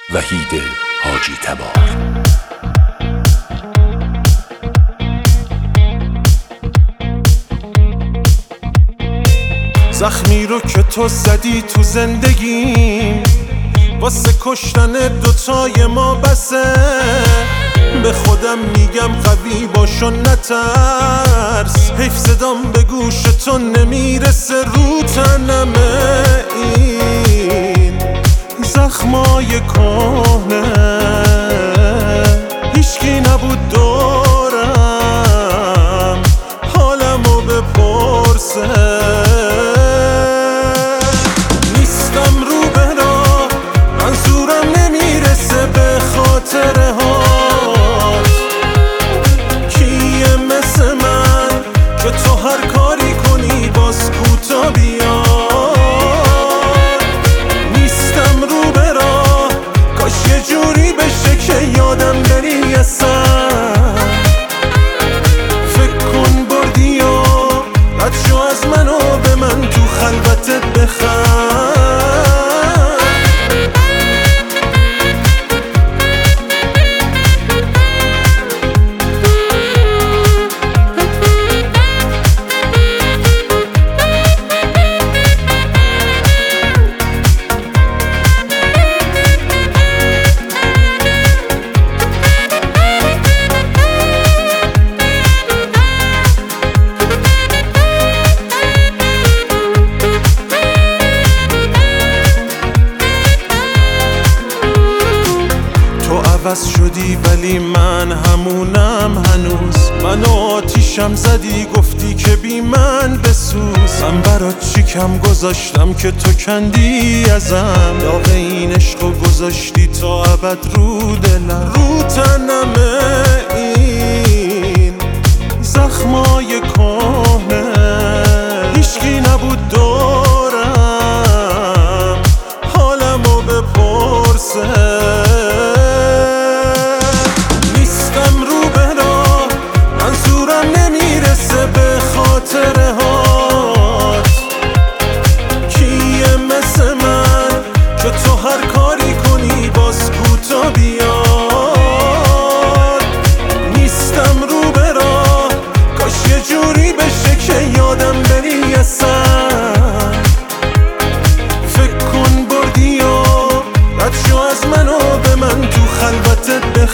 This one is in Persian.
وحید حاجی تبار. زخمی رو که تو زدی تو زندگیم، واسه کشتن دوتای ما بسه. به خودم میگم قوی باش و نترس، حیف صدام به گوش تو نمیرسه. رو تنمه این زخمای کهنه، هیچکی نبود دورم حالمو بپرسه. فکر کن بردی و رد شو از منو، به من تو خلوتت بخند. عوض شدی ولی من همونم هنوز. منو آتیشم زدی گفتی که بی من بسوز. من برات چی کم گذاشتم که تو کندی ازم، داغ این عشقو گذاشتی تا ابد رو دلم. رو تنمه این زخمای کهنه، هیچکی نبود دورم حالمو بپرسه. هر کاری کنی باز کوتا بیاد. نیستم رو به راه، کاش یه جوری بشه که یادم بری اصلا. فکر کن بردی و رد شو از منو، به من تو خلوتت